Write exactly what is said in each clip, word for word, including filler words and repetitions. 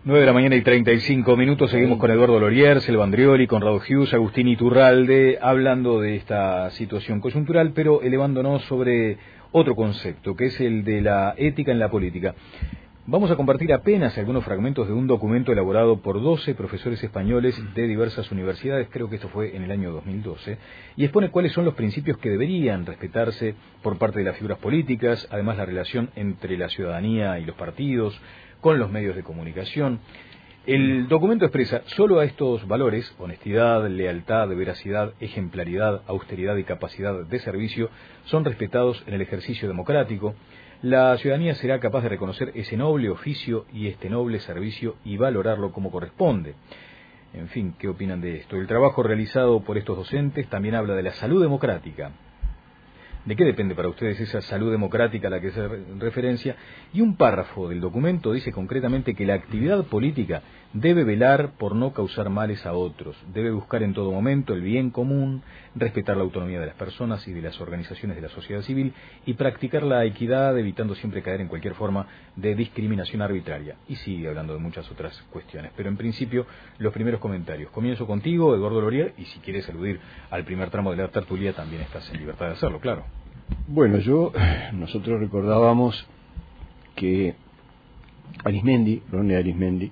nueve de la mañana y treinta y cinco minutos, seguimos con Eduardo Lorier, Selva Andrioli, Conrado Hughes, Agustín Iturralde, hablando de esta situación coyuntural, pero elevándonos sobre otro concepto, que es el de la ética en la política. Vamos a compartir apenas algunos fragmentos de un documento elaborado por doce profesores españoles de diversas universidades, creo que esto fue en el año dos mil doce, y expone cuáles son los principios que deberían respetarse por parte de las figuras políticas, además la relación entre la ciudadanía y los partidos, con los medios de comunicación. El documento expresa solo a estos valores: honestidad, lealtad, veracidad, ejemplaridad, austeridad y capacidad de servicio son respetados en el ejercicio democrático. La ciudadanía será capaz de reconocer ese noble oficio y este noble servicio y valorarlo como corresponde. En fin, ¿qué opinan de esto? El trabajo realizado por estos docentes también habla de la salud democrática. ¿De qué depende para ustedes esa salud democrática a la que se referencia? Y un párrafo del documento dice concretamente que la actividad política debe velar por no causar males a otros, debe buscar en todo momento el bien común, respetar la autonomía de las personas y de las organizaciones de la sociedad civil y practicar la equidad, evitando siempre caer en cualquier forma de discriminación arbitraria. Y sigue hablando de muchas otras cuestiones, pero en principio los primeros comentarios. Comienzo contigo, Eduardo Lorier, y si quieres aludir al primer tramo de la tertulia también estás en libertad de hacerlo, claro. Bueno, yo, nosotros recordábamos que Arismendi, Ronnie Arismendi,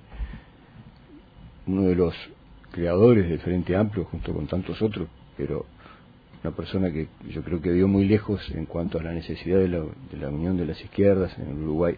uno de los creadores del Frente Amplio, junto con tantos otros, pero una persona que yo creo que vio muy lejos en cuanto a la necesidad de la, de la unión de las izquierdas en el Uruguay,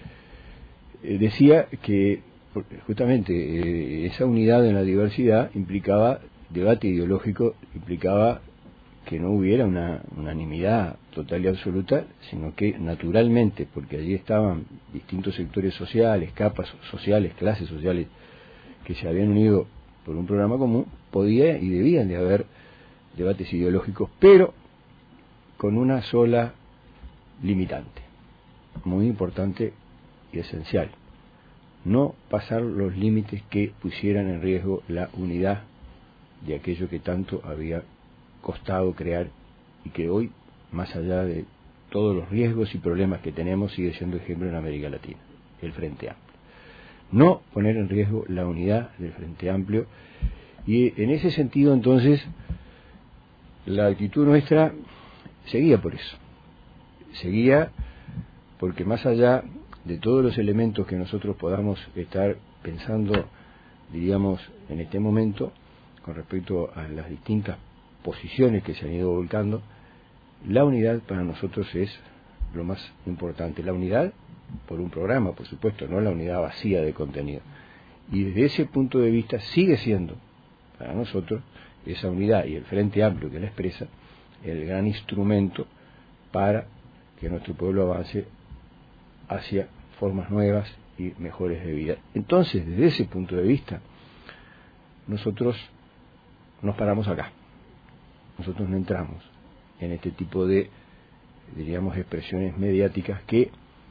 eh, decía que justamente eh, esa unidad en la diversidad implicaba debate ideológico, implicaba que no hubiera una unanimidad total y absoluta, sino que naturalmente, porque allí estaban distintos sectores sociales, capas sociales, clases sociales, que se habían unido por un programa común, podía y debían de haber debates ideológicos, pero con una sola limitante, muy importante y esencial: no pasar los límites que pusieran en riesgo la unidad de aquello que tanto había costado crear y que hoy, más allá de todos los riesgos y problemas que tenemos, sigue siendo ejemplo en América Latina, el Frente Amplio. No poner en riesgo la unidad del Frente Amplio, y en ese sentido entonces la actitud nuestra seguía por eso, seguía porque más allá de todos los elementos que nosotros podamos estar pensando, diríamos, en este momento, con respecto a las distintas posiciones que se han ido volcando, la unidad para nosotros es lo más importante. La unidad por un programa, por supuesto, no la unidad vacía de contenido. Y desde ese punto de vista sigue siendo para nosotros esa unidad y el Frente Amplio que la expresa el gran instrumento para que nuestro pueblo avance hacia formas nuevas y mejores de vida. Entonces, desde ese punto de vista, nosotros nos paramos acá. Nosotros no entramos en este tipo de, diríamos, expresiones mediáticas que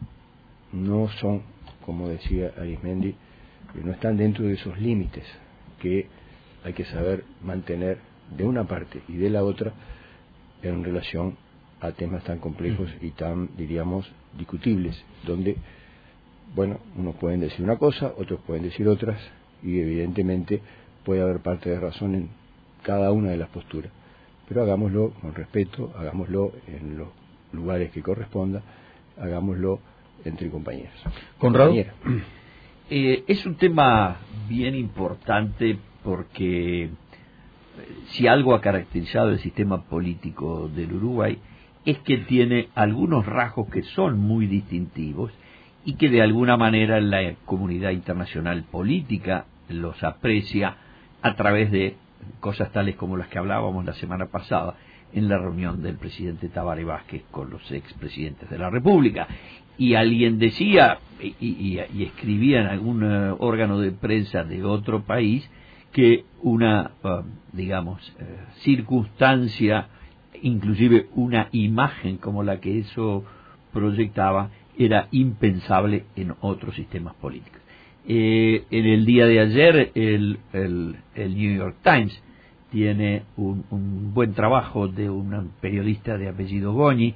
no son, como decía Arismendi, que no están dentro de esos límites que hay que saber mantener de una parte y de la otra en relación a temas tan complejos y tan, diríamos, discutibles, donde, bueno, unos pueden decir una cosa, otros pueden decir otras, y evidentemente puede haber parte de razón en cada una de las posturas. Pero hagámoslo con respeto, hagámoslo en los lugares que corresponda, hagámoslo entre compañeros. Conrado. Eh, es un tema bien importante porque si algo ha caracterizado el sistema político del Uruguay es que tiene algunos rasgos que son muy distintivos y que de alguna manera la comunidad internacional política los aprecia a través de cosas tales como las que hablábamos la semana pasada en la reunión del presidente Tabaré Vázquez con los expresidentes de la República. Y alguien decía y, y, y escribía en algún uh, órgano de prensa de otro país que una, uh, digamos, uh, circunstancia, inclusive una imagen como la que eso proyectaba, era impensable en otros sistemas políticos. Eh, en el día de ayer el, el, el New York Times tiene un, un buen trabajo de un periodista de apellido Goñi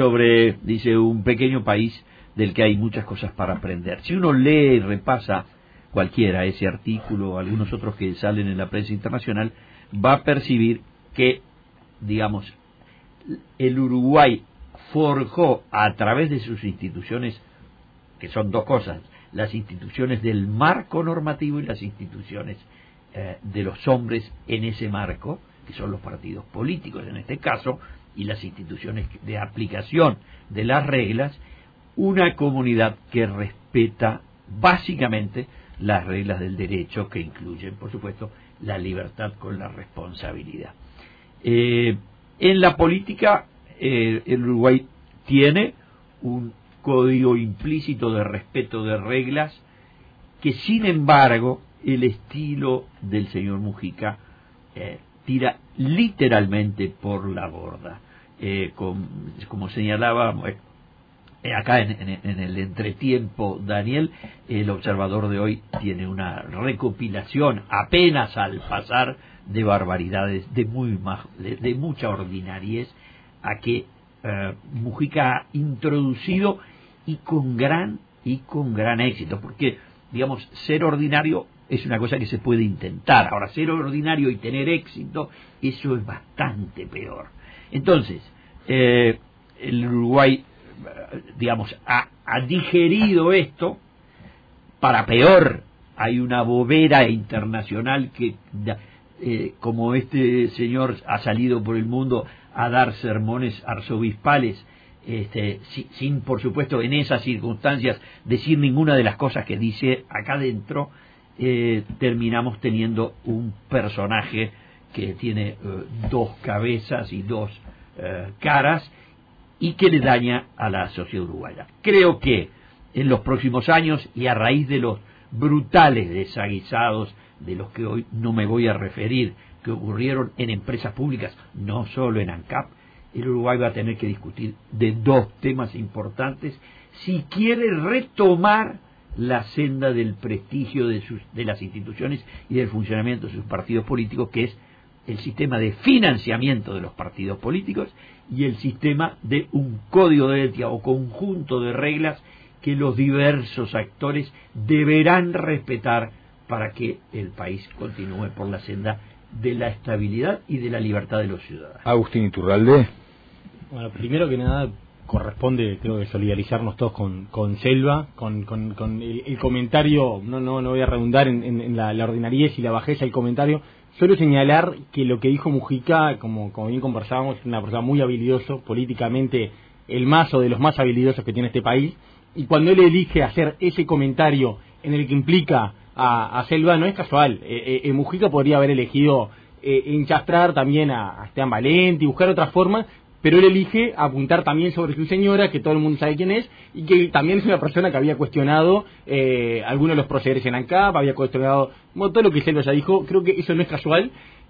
sobre, dice, un pequeño país del que hay muchas cosas para aprender. Si uno lee y repasa cualquiera, ese artículo o algunos otros que salen en la prensa internacional, va a percibir que, digamos, el Uruguay forjó a través de sus instituciones, que son dos cosas, las instituciones del marco normativo y las instituciones eh, de los hombres en ese marco, que son los partidos políticos en este caso, y las instituciones de aplicación de las reglas, una comunidad que respeta básicamente las reglas del derecho, que incluyen, por supuesto, la libertad con la responsabilidad. Eh, en la política, eh, el Uruguay tiene un código implícito de respeto de reglas que, sin embargo, el estilo del señor Mujica eh, tira literalmente por la borda. Eh, con, como señalaba eh, acá en, en, en el entretiempo Daniel, el Observador de hoy tiene una recopilación apenas al pasar de barbaridades de muy de, de mucha ordinariez a que eh, Mujica ha introducido, y con gran y con gran éxito, porque, digamos, ser ordinario es una cosa que se puede intentar. Ahora, ser ordinario y tener éxito, eso es bastante peor. Entonces, eh, el Uruguay, digamos, ha, ha digerido esto. Para peor, hay una bobera internacional que, eh, como este señor ha salido por el mundo a dar sermones arzobispales, este, sin, sin, por supuesto, en esas circunstancias decir ninguna de las cosas que dice acá dentro, eh, terminamos teniendo un personaje que tiene eh, dos cabezas y dos eh, caras, y que le daña a la sociedad uruguaya. Creo que en los próximos años, y a raíz de los brutales desaguisados de los que hoy no me voy a referir, que ocurrieron en empresas públicas, no solo en ANCAP, el Uruguay va a tener que discutir de dos temas importantes si quiere retomar la senda del prestigio de, sus, de las instituciones y del funcionamiento de sus partidos políticos, que es el sistema de financiamiento de los partidos políticos y el sistema de un código de ética o conjunto de reglas que los diversos actores deberán respetar para que el país continúe por la senda de la estabilidad y de la libertad de los ciudadanos. Agustín Iturralde. Bueno, primero que nada corresponde, creo que solidarizarnos todos con, con Selva, con, con, con el, el comentario, no no no voy a redundar en, en, en la, la ordinariez y la bajeza del comentario, solo señalar que lo que dijo Mujica, como, como bien conversábamos, es una persona muy habilidoso, políticamente el más o de los más habilidosos que tiene este país, y cuando él elige hacer ese comentario en el que implica a, a Selva, no es casual. eh, eh, Mujica podría haber elegido eh, enchastrar también a, a Esteban Valenti y buscar otras formas, pero él elige apuntar también sobre su señora, que todo el mundo sabe quién es, y que también es una persona que había cuestionado eh, algunos de los procederes en ANCAP, había cuestionado bueno, todo lo que Selva ya dijo. Creo que eso no es casual,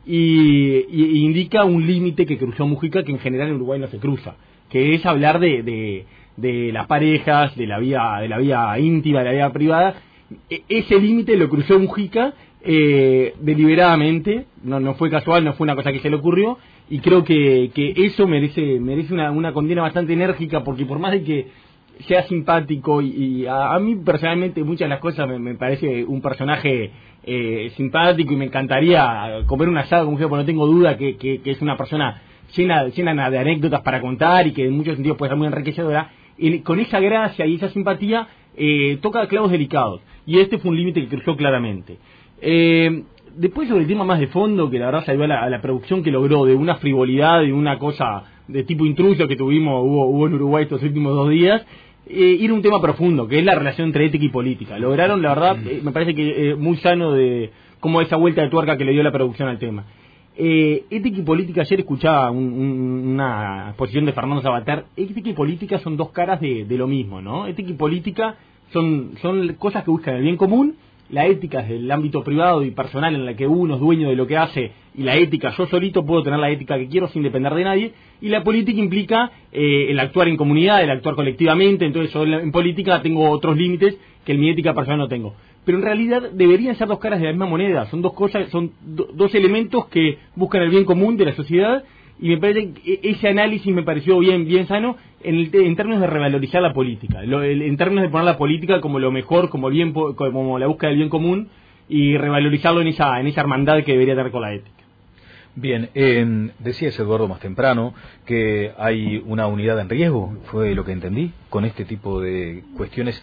y, y, y indica un límite que cruzó Mujica, que en general en Uruguay no se cruza, que es hablar de, de, de las parejas, de la vida, de la vida íntima, de la vida privada. E, ese límite lo cruzó Mujica eh, deliberadamente, no, no fue casual, no fue una cosa que se le ocurrió, y creo que, que eso merece merece una, una condena bastante enérgica, porque por más de que sea simpático, y, y a, a mí personalmente muchas de las cosas me, me parece un personaje eh, simpático, y me encantaría comer un asado con Mujica, porque no tengo duda que, que, que es una persona llena, llena de anécdotas para contar, y que en muchos sentidos puede ser muy enriquecedora. Y con esa gracia y esa simpatía eh, toca clavos delicados, y este fue un límite que cruzó claramente. Eh, Después, sobre el tema más de fondo, que la verdad salió a la, a la producción que logró, de una frivolidad, de una cosa de tipo intruso que tuvimos, hubo, hubo en Uruguay estos últimos dos días, eh, ir a un tema profundo, que es la relación entre ética y política. Lograron, la verdad, eh, me parece que eh, muy sano de cómo esa vuelta de tuerca que le dio la producción al tema. Eh, ética y política, ayer escuchaba un, un, una exposición de Fernando Sabater. Ética y política son dos caras de, de lo mismo, ¿no? Ética y política son, son cosas que buscan el bien común. La ética es del ámbito privado y personal, en la que uno es dueño de lo que hace, y la ética, yo solito puedo tener la ética que quiero sin depender de nadie. Y la política implica eh, el actuar en comunidad, el actuar colectivamente. Entonces yo en política tengo otros límites que en mi ética personal no tengo. Pero en realidad deberían ser dos caras de la misma moneda. Son dos cosas, son do, dos elementos que buscan el bien común de la sociedad, y me parece que ese análisis me pareció bien bien sano en, el, en términos de revalorizar la política, lo, el, en términos de poner la política como lo mejor, como bien como la búsqueda del bien común, y revalorizarlo en esa en esa hermandad que debería tener con la ética. Bien, eh, decías, Eduardo, más temprano que hay una unidad en riesgo, fue lo que entendí, con este tipo de cuestiones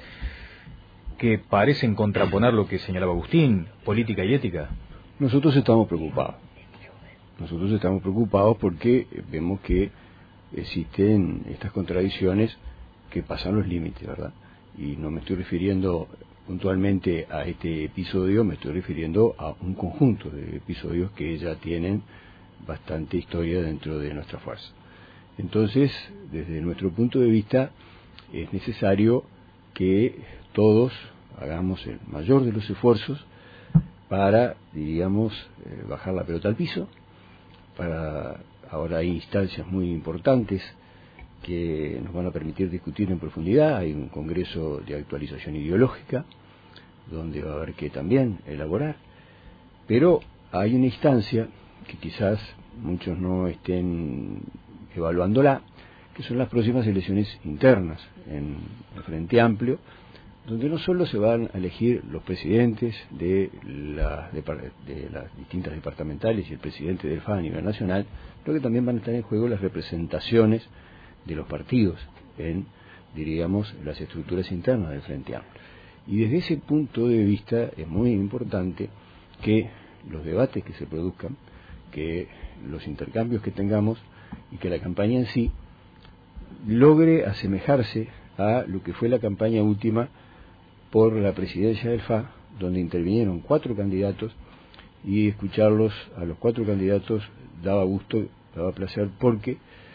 que parecen contraponer lo que señalaba Agustín, política y ética. Nosotros estamos preocupados. Nosotros estamos preocupados porque vemos que existen estas contradicciones que pasan los límites, ¿verdad? Y no me estoy refiriendo puntualmente a este episodio, me estoy refiriendo a un conjunto de episodios que ya tienen bastante historia dentro de nuestra fuerza. Entonces, desde nuestro punto de vista, es necesario que todos hagamos el mayor de los esfuerzos para, diríamos, eh, bajar la pelota al piso. Para ahora hay instancias muy importantes que nos van a permitir discutir en profundidad. Hay un congreso de actualización ideológica donde va a haber que también elaborar, pero hay una instancia que quizás muchos no estén evaluándola, que son las próximas elecciones internas en el Frente Amplio, donde no solo se van a elegir los presidentes de las, de, de las distintas departamentales y el presidente del F A a nivel nacional, sino que también van a estar en juego las representaciones de los partidos en, diríamos, las estructuras internas del Frente Amplio. Y desde ese punto de vista es muy importante que los debates que se produzcan, que los intercambios que tengamos y que la campaña en sí logre asemejarse a lo que fue la campaña última por la presidencia del F A, donde intervinieron cuatro candidatos, y escucharlos a los cuatro candidatos daba gusto, daba placer, porque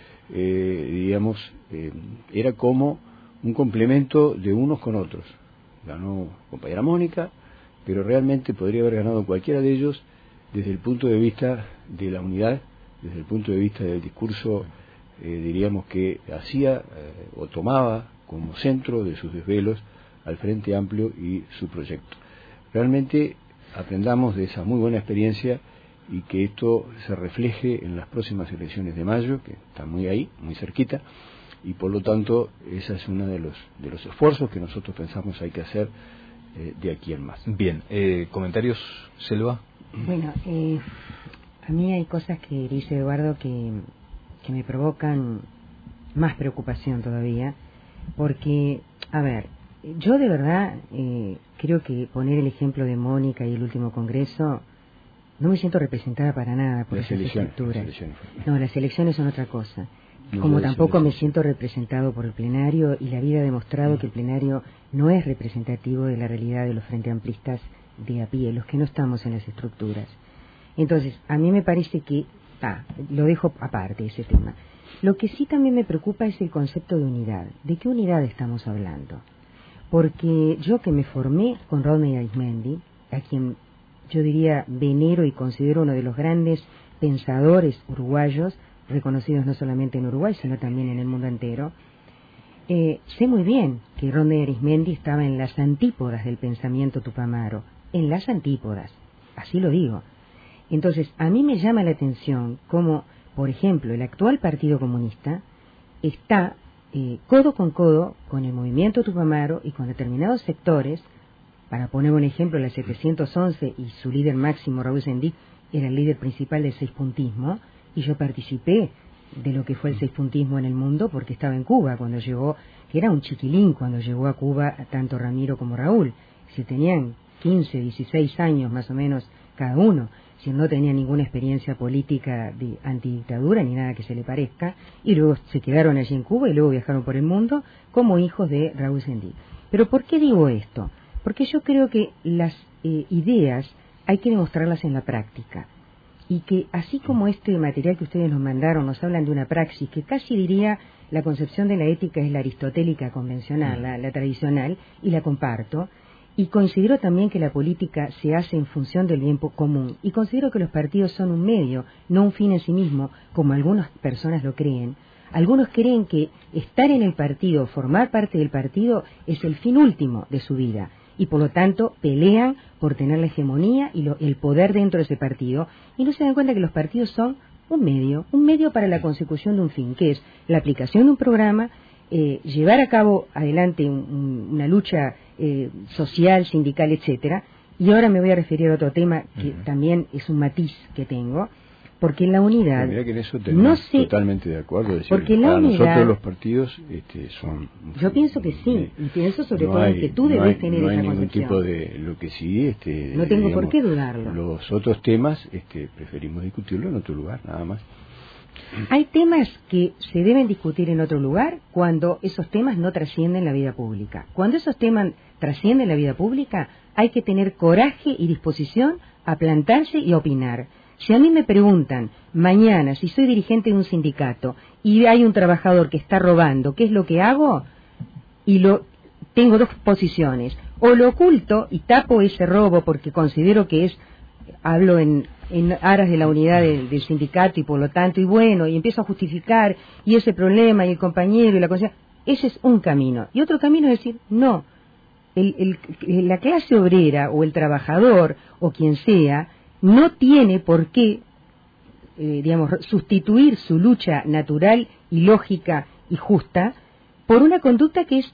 eh, diríamos eh, era como un complemento de unos con otros. Ganó compañera Mónica, pero realmente podría haber ganado cualquiera de ellos desde el punto de vista de la unidad, desde el punto de vista del discurso, eh, diríamos que hacía eh, o tomaba como centro de sus desvelos al Frente Amplio y su proyecto. Realmente aprendamos de esa muy buena experiencia y que esto se refleje en las próximas elecciones de mayo, que están muy ahí, muy cerquita, y por lo tanto ese es uno de los de los esfuerzos que nosotros pensamos hay que hacer eh, de aquí en más. Bien, eh, ¿comentarios, Selva? Bueno, eh, a mí hay cosas que dice Eduardo que, que me provocan más preocupación todavía, porque, a ver, yo de verdad eh, creo que poner el ejemplo de Mónica y el último congreso, no me siento representada para nada por las esas elecciones, estructuras. las elecciones. No, las elecciones son otra cosa. No, Como no, tampoco sí, me sí. siento representado por el plenario, y la vida ha demostrado mm. que el plenario no es representativo de la realidad de los frente amplistas de a pie, los que no estamos en las estructuras. Entonces, a mí me parece que, ah, lo dejo aparte ese tema. Lo que sí también me preocupa es el concepto de unidad. ¿De qué unidad estamos hablando? Porque yo, que me formé con Rodney Arismendi, a quien yo diría venero y considero uno de los grandes pensadores uruguayos, reconocidos no solamente en Uruguay, sino también en el mundo entero, eh, sé muy bien que Rodney Arismendi estaba en las antípodas del pensamiento tupamaro, en las antípodas, así lo digo. Entonces, a mí me llama la atención cómo, por ejemplo, el actual Partido Comunista está eh, codo con codo con el movimiento tupamaro y con determinados sectores. Para poner un ejemplo, la setecientos once y su líder máximo, Raúl Sendic, era el líder principal del seispuntismo, y yo participé de lo que fue el seispuntismo en el mundo porque estaba en Cuba cuando llegó, que era un chiquilín cuando llegó a Cuba tanto Ramiro como Raúl. Si tenían quince, dieciséis años más o menos cada uno, si no tenían ninguna experiencia política de antidictadura ni nada que se le parezca, y luego se quedaron allí en Cuba y luego viajaron por el mundo como hijos de Raúl Sendic. Pero ¿por qué digo esto? Porque yo creo que las eh, ideas hay que demostrarlas en la práctica, y que así como este material que ustedes nos mandaron nos hablan de una praxis que casi diría la concepción de la ética es la aristotélica convencional, la, la tradicional, y la comparto, y considero también que la política se hace en función del bien común, y considero que los partidos son un medio, no un fin en sí mismo, como algunas personas lo creen. Algunos creen que estar en el partido, formar parte del partido, es el fin último de su vida, y por lo tanto pelean por tener la hegemonía y lo, el poder dentro de ese partido, y no se dan cuenta que los partidos son un medio, un medio para la consecución de un fin, que es la aplicación de un programa, eh, llevar a cabo adelante un, un, una lucha eh, social, sindical, etcétera. Y ahora me voy a referir a otro tema que uh-huh. también es un matiz que tengo, porque en la unidad... Pero mira que en eso tenemos no sé, totalmente de acuerdo. Es decir, porque la para unidad, nosotros los partidos este, son... Yo pienso que sí, eh, y pienso sobre no todo hay, que tú no debes hay, tener no esa hay ningún concepción. tipo de... Lo que sí... Este, no tengo digamos, por qué dudarlo. Los otros temas este, preferimos discutirlo en otro lugar, nada más. Hay temas que se deben discutir en otro lugar cuando esos temas no trascienden la vida pública. Cuando esos temas trascienden la vida pública, hay que tener coraje y disposición a plantarse y a opinar. Si a mí me preguntan mañana si soy dirigente de un sindicato y hay un trabajador que está robando, ¿qué es lo que hago? Y lo tengo dos posiciones. O lo oculto y tapo ese robo porque considero que es, hablo en, en aras de la unidad de, del sindicato y por lo tanto, y bueno, y empiezo a justificar, y ese problema, y el compañero, y la cosa. Ese es un camino. Y otro camino es decir, no, el, el, la clase obrera o el trabajador o quien sea no tiene por qué, eh, digamos, sustituir su lucha natural y lógica y justa por una conducta que es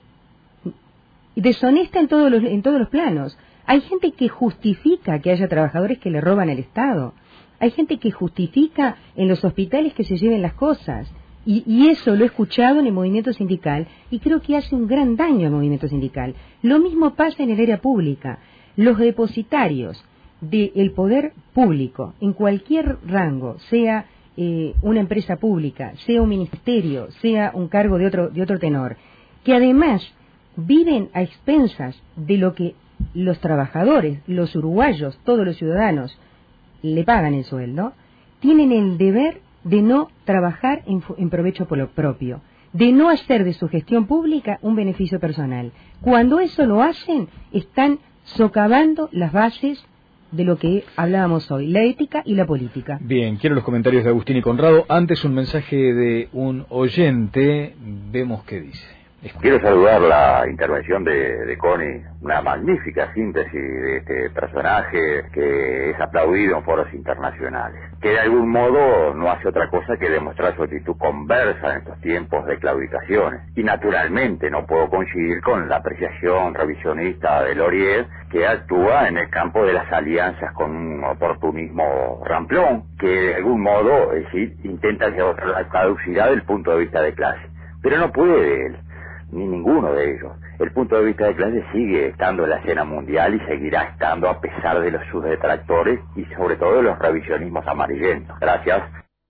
deshonesta en todos los, en todos los planos. Hay gente que justifica que haya trabajadores que le roban al Estado. Hay gente que justifica en los hospitales que se lleven las cosas. Y, y eso lo he escuchado en el movimiento sindical y creo que hace un gran daño al movimiento sindical. Lo mismo pasa en el área pública. Los depositarios del poder público, en cualquier rango, sea eh, una empresa pública, sea un ministerio, sea un cargo de otro, de otro tenor, que además viven a expensas de lo que los trabajadores, los uruguayos, todos los ciudadanos, le pagan el sueldo, tienen el deber de no trabajar en, en provecho por lo propio, de no hacer de su gestión pública un beneficio personal. Cuando eso lo hacen, están socavando las bases de lo que hablábamos hoy, la ética y la política. Bien, quiero los comentarios de Agustín y Conrado. Antes un mensaje de un oyente, vemos qué dice. Quiero saludar la intervención de, de Connie, una magnífica síntesis de este personaje que es aplaudido en foros internacionales, que de algún modo no hace otra cosa que demostrar su actitud conversa en estos tiempos de claudicaciones. Y naturalmente no puedo coincidir con la apreciación revisionista de Laurier, que actúa en el campo de las alianzas con un oportunismo ramplón, que de algún modo, es decir, intenta llevar la caducidad del punto de vista de clase. Pero no puede él, ni ninguno de ellos. El punto de vista de clase sigue estando en la escena mundial y seguirá estando a pesar de los sus detractores y sobre todo de los revisionismos amarillentos. Gracias.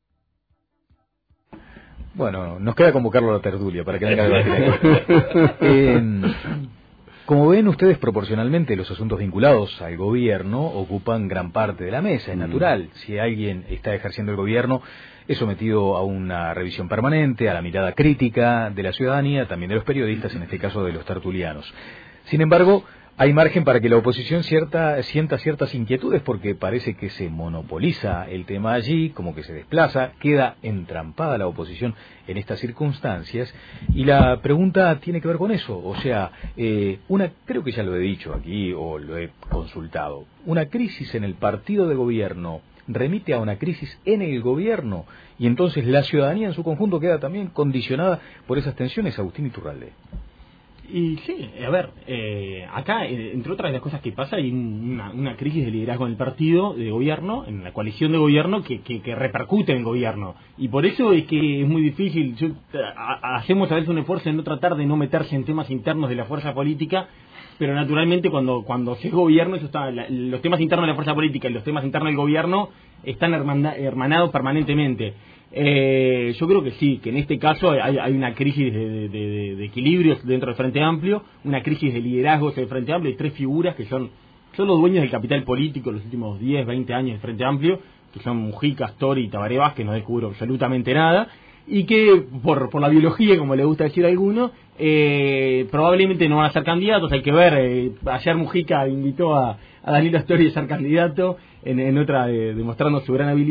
Bueno, nos queda convocarlo a la tertulia para que venga a debatir. eh, como ven ustedes, proporcionalmente los asuntos vinculados al gobierno ocupan gran parte de la mesa, es natural. Si alguien está ejerciendo el gobierno, es sometido a una revisión permanente, a la mirada crítica de la ciudadanía, también de los periodistas, en este caso de los tertulianos. Sin embargo, hay margen para que la oposición cierta, sienta ciertas inquietudes porque parece que se monopoliza el tema allí, como que se desplaza, queda entrampada la oposición en estas circunstancias, y la pregunta tiene que ver con eso. O sea, eh, una, creo que ya lo he dicho aquí o lo he consultado, una crisis en el partido de gobierno remite a una crisis en el gobierno y entonces la ciudadanía en su conjunto queda también condicionada por esas tensiones. Agustín Iturralde. Y sí, a ver, eh, acá, entre otras de las cosas que pasa, hay una, una crisis de liderazgo en el partido de gobierno, en la coalición de gobierno, que, que, que repercute en el gobierno. Y por eso es que es muy difícil, yo, a, hacemos a veces un esfuerzo en no tratar de no meterse en temas internos de la fuerza política, pero naturalmente cuando cuando se gobierno, eso está, la, los temas internos de la fuerza política y los temas internos del gobierno están hermanda, hermanados permanentemente. Eh, yo creo que sí, que en este caso hay, hay una crisis de, de, de, de equilibrios dentro del Frente Amplio, una crisis de liderazgos del Frente Amplio. Hay tres figuras que son, son los dueños del capital político en los últimos diez, veinte años del Frente Amplio, que son Mujica, Astori y Tabaré Vázquez, no descubro absolutamente nada, y que por, por la biología, como le gusta decir a alguno, eh, probablemente no van a ser candidatos. Hay que ver, eh, ayer Mujica invitó a, a Danilo Astori a ser candidato en, en otra, eh, demostrando su gran habilidad,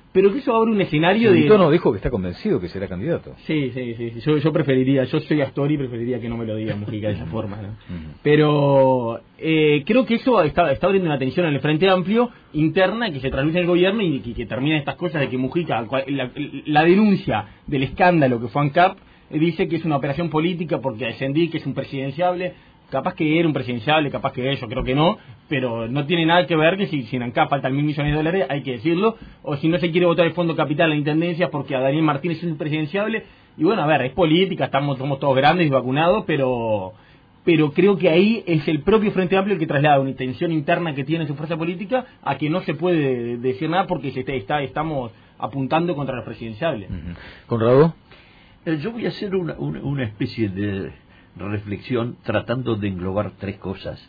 pero que eso abre un escenario de... Tono dijo que está convencido que será candidato. Sí, sí, sí, sí. Yo, yo preferiría, yo soy Astori, preferiría que no me lo diga Mujica de esa forma, ¿no? Uh-huh. Pero eh, creo que eso está, está abriendo una tensión en el Frente Amplio interna que se traduce en el gobierno y que, que termina estas cosas de que Mujica, la, la denuncia del escándalo que fue ANCAP, eh, dice que es una operación política porque descendí, que es un presidenciable. Capaz que era un presidenciable, capaz que yo creo que no, pero no tiene nada que ver que si, si en ANCAP faltan mil millones de dólares, hay que decirlo, o si no se quiere votar el Fondo Capital a la Intendencia porque a Daniel Martínez es un presidenciable, y bueno, a ver, es política, estamos somos todos grandes y vacunados, pero pero creo que ahí es el propio Frente Amplio el que traslada una intención interna que tiene su fuerza política a que no se puede decir nada porque se está, estamos apuntando contra los presidenciables. Uh-huh. ¿Conrado? Eh, yo voy a hacer una, una, una especie de reflexión tratando de englobar tres cosas.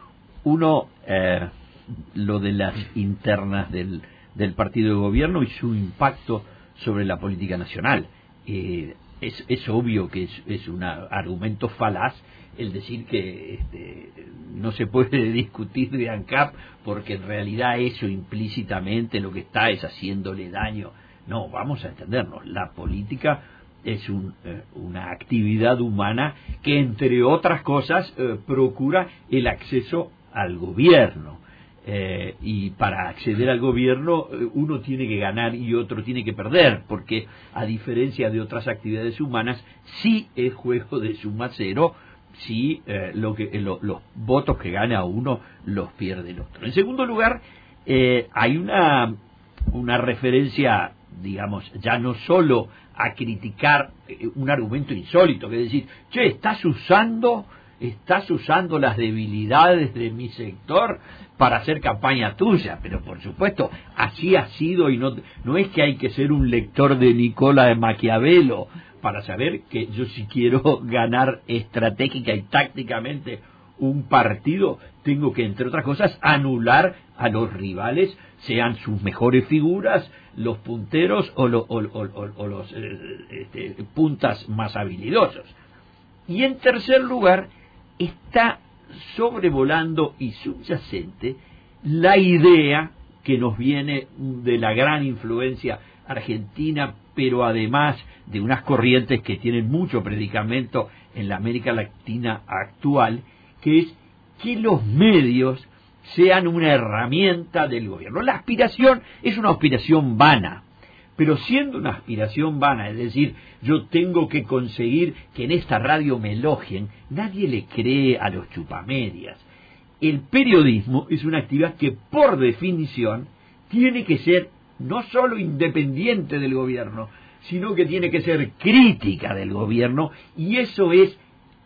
Uno, eh, lo de las internas del, del partido de gobierno y su impacto sobre la política nacional. Eh, es, es obvio que es, es un argumento falaz el decir que este, no se puede discutir de ANCAP porque en realidad eso implícitamente lo que está es haciéndole daño. No, vamos a entendernos, la política es un, eh, una actividad humana que, entre otras cosas, eh, procura el acceso al gobierno. Eh, y para acceder al gobierno eh, uno tiene que ganar y otro tiene que perder, porque a diferencia de otras actividades humanas, sí es juego de suma cero, sí eh, lo que, eh, lo, los votos que gana uno los pierde el otro. En segundo lugar, eh, hay una, una referencia, digamos, ya no solo a criticar un argumento insólito, que es decir, che, estás usando, estás usando las debilidades de mi sector para hacer campaña tuya, pero por supuesto, así ha sido y no, no es que hay que ser un lector de Nicola de Maquiavelo para saber que yo si quiero ganar estratégica y tácticamente un partido, tengo que, entre otras cosas, anular a los rivales, sean sus mejores figuras, los punteros o, lo, o, o, o, o los eh, este, puntas más habilidosos. Y en tercer lugar, está sobrevolando y subyacente la idea que nos viene de la gran influencia argentina, pero además de unas corrientes que tienen mucho predicamento en la América Latina actual, que es que los medios sean una herramienta del gobierno. La aspiración es una aspiración vana, pero siendo una aspiración vana, es decir, yo tengo que conseguir que en esta radio me elogien, nadie le cree a los chupamedias. El periodismo es una actividad que por definición tiene que ser no solo independiente del gobierno, sino que tiene que ser crítica del gobierno, y eso es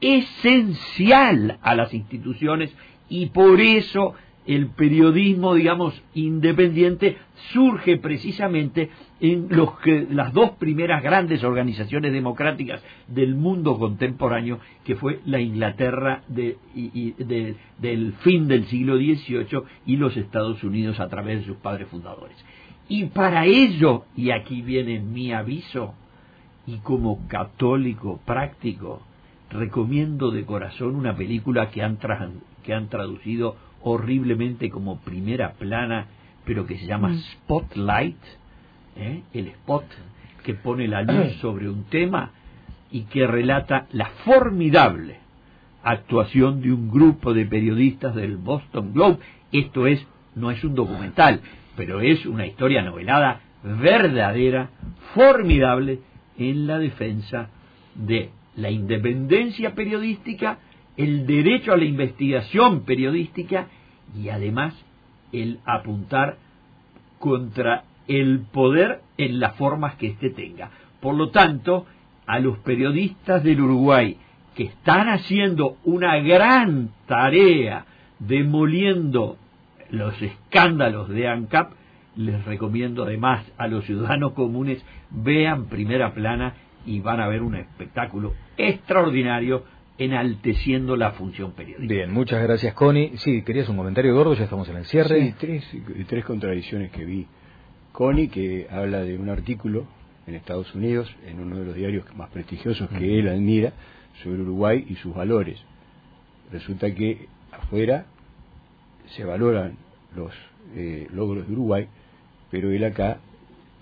esencial a las instituciones, y por eso el periodismo, digamos, independiente surge precisamente en los que, las dos primeras grandes organizaciones democráticas del mundo contemporáneo, que fue la Inglaterra de, y, y de, del fin del siglo dieciocho y los Estados Unidos a través de sus padres fundadores. Y para ello, y aquí viene mi aviso, y como católico práctico, recomiendo de corazón una película que han, tra que han traducido horriblemente como Primera Plana, pero que se llama mm. Spotlight, ¿eh? El spot que pone la luz sobre un tema y que relata la formidable actuación de un grupo de periodistas del Boston Globe. Esto es, no es un documental, pero es una historia novelada verdadera, formidable, en la defensa de la independencia periodística, el derecho a la investigación periodística y además el apuntar contra el poder en las formas que éste tenga. Por lo tanto, a los periodistas del Uruguay que están haciendo una gran tarea demoliendo los escándalos de ANCAP, les recomiendo además a los ciudadanos comunes vean Primera Plana y van a ver un espectáculo extraordinario enalteciendo la función periodística. Bien, muchas gracias, Connie. Sí, querías un comentario gordo, ya estamos en el cierre. Sí, tres, tres contradicciones que vi. Connie, que habla de un artículo en Estados Unidos, en uno de los diarios más prestigiosos que uh-huh. él admira, sobre Uruguay y sus valores. Resulta que afuera se valoran los eh, logros de Uruguay, pero él acá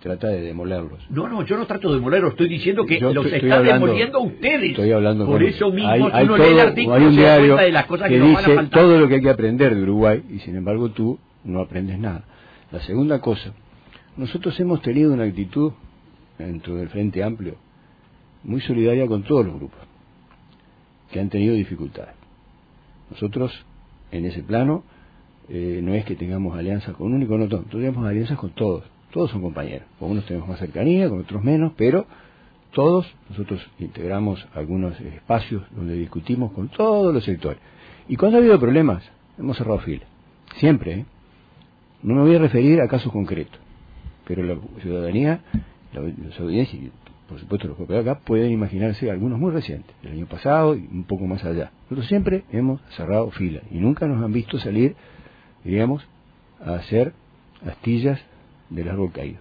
trata de demolerlos. No, no, yo no trato de demolerlos, estoy diciendo que Yo los estoy, están estoy hablando, demoliendo ustedes. Estoy hablando Por con eso mismo, hay, si hay uno todo, lee el artículo, hay un se da diario cuenta de las cosas que, que nos van a dice faltar. todo lo que hay que aprender de Uruguay, y sin embargo tú no aprendes nada. La segunda cosa, nosotros hemos tenido una actitud dentro del Frente Amplio muy solidaria con todos los grupos que han tenido dificultades. Nosotros, en ese plano, eh, no es que tengamos alianzas con uno y con otro, nosotros tenemos alianzas con todos, todos son compañeros, con unos tenemos más cercanía, con otros menos, pero todos nosotros integramos algunos espacios donde discutimos con todos los sectores. Y cuando ha habido problemas, hemos cerrado filas, siempre, ¿eh? No me voy a referir a casos concretos, pero la ciudadanía, la, los audiencias, y por supuesto los propios acá, pueden imaginarse algunos muy recientes, del año pasado y un poco más allá. Nosotros siempre hemos cerrado filas y nunca nos han visto salir, diríamos, a hacer astillas del árbol caído.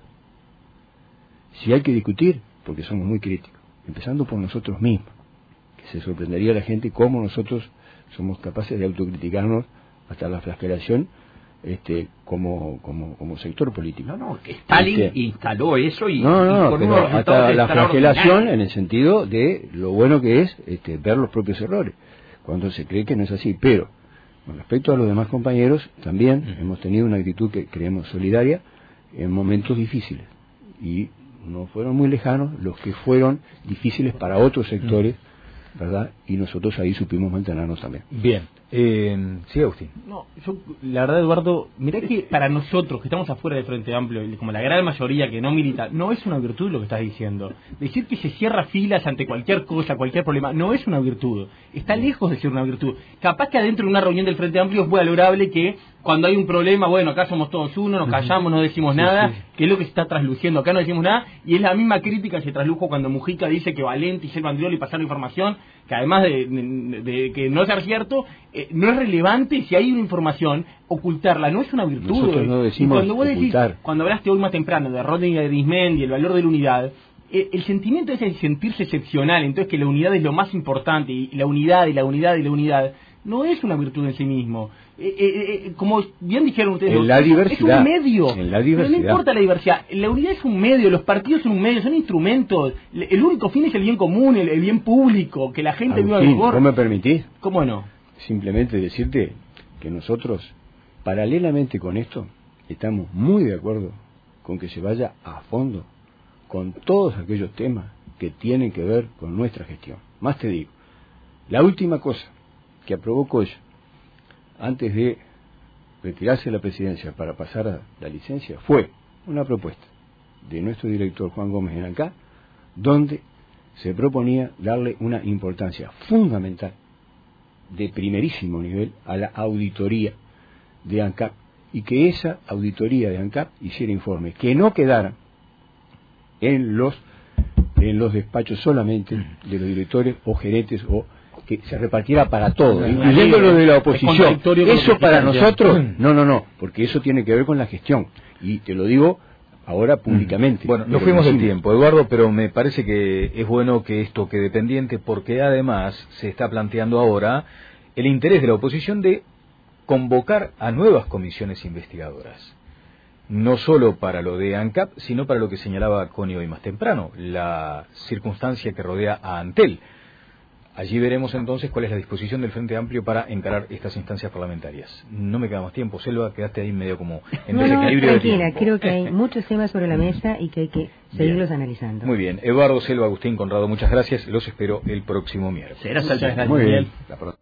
Si hay que discutir, porque somos muy críticos, empezando por nosotros mismos, que se sorprendería la gente cómo nosotros somos capaces de autocriticarnos hasta la flagelación, este como como como sector político. No, no, que Stalin este, instaló eso y, no, no, y con pero unos resultados hasta la flagelación extraordinarios. en el sentido de lo bueno que es este, ver los propios errores, cuando se cree que no es así. Pero con respecto a los demás compañeros, también uh-huh. hemos tenido una actitud que creemos solidaria en momentos difíciles, y no fueron muy lejanos los que fueron difíciles para otros sectores, uh-huh. ¿verdad? Y nosotros ahí supimos mantenernos también. Bien. Eh, sí, Agustín. No, yo, la verdad, Eduardo, mirá que para nosotros que estamos afuera del Frente Amplio, como la gran mayoría que no milita, no es una virtud lo que estás diciendo. Decir que se cierra filas ante cualquier cosa, cualquier problema, no es una virtud. Está lejos de ser una virtud. Capaz que adentro de una reunión del Frente Amplio es muy valorable que cuando hay un problema, bueno, acá somos todos uno, nos callamos, no decimos nada, sí, sí. que es lo que se está trasluciendo. Acá no decimos nada, y es la misma crítica que se traslujo cuando Mujica dice que Valente y Selva Andrioli pasaron información, que además de, de, de que no ser cierto, eh, no es relevante si hay una información, ocultarla no es una virtud. Nosotros no decimos y cuando vos ocultar. Decís, cuando hablaste hoy más temprano de Rodney Arismendi y el valor de la unidad, eh, el sentimiento es el sentirse excepcional, entonces que la unidad es lo más importante, y la unidad y la unidad y la unidad no es una virtud en sí mismo. Eh, eh, eh, como bien dijeron ustedes, en la es, diversidad, es un medio. En la diversidad. Pero no importa la diversidad, la unidad es un medio, los partidos son un medio, son instrumentos. El único fin es el bien común, el, el bien público, que la gente viva mejor. ¿No me permitís? ¿Cómo no? Simplemente decirte que nosotros, paralelamente con esto, estamos muy de acuerdo con que se vaya a fondo con todos aquellos temas que tienen que ver con nuestra gestión. Más te digo, la última cosa que aprobó Coya antes de retirarse de la presidencia para pasar a la licencia fue una propuesta de nuestro director Juan Gómez en ANCAP, donde se proponía darle una importancia fundamental de primerísimo nivel a la auditoría de ANCAP, y que esa auditoría de ANCAP hiciera informes que no quedaran en los en los despachos solamente de los directores o gerentes, o que se repartiera para todos, incluyendo lo de la oposición. Eso para nosotros, no, no, no, porque eso tiene que ver con la gestión, y te lo digo ahora públicamente. Bueno, nos fuimos del tiempo, Eduardo, pero me parece que es bueno que esto quede pendiente, porque además se está planteando ahora el interés de la oposición de convocar a nuevas comisiones investigadoras. No solo para lo de ANCAP, sino para lo que señalaba Connie hoy más temprano, la circunstancia que rodea a Antel. Allí veremos entonces cuál es la disposición del Frente Amplio para encarar estas instancias parlamentarias. No me queda más tiempo, Selva, quedaste ahí medio como en no, desequilibrio no, de tiempo. Tranquila, creo que hay muchos temas sobre la mesa y que hay que seguirlos bien. analizando. Muy bien, Eduardo, Selva, Agustín, Conrado, muchas gracias. Los espero el próximo miércoles. Será Salta. Muy bien.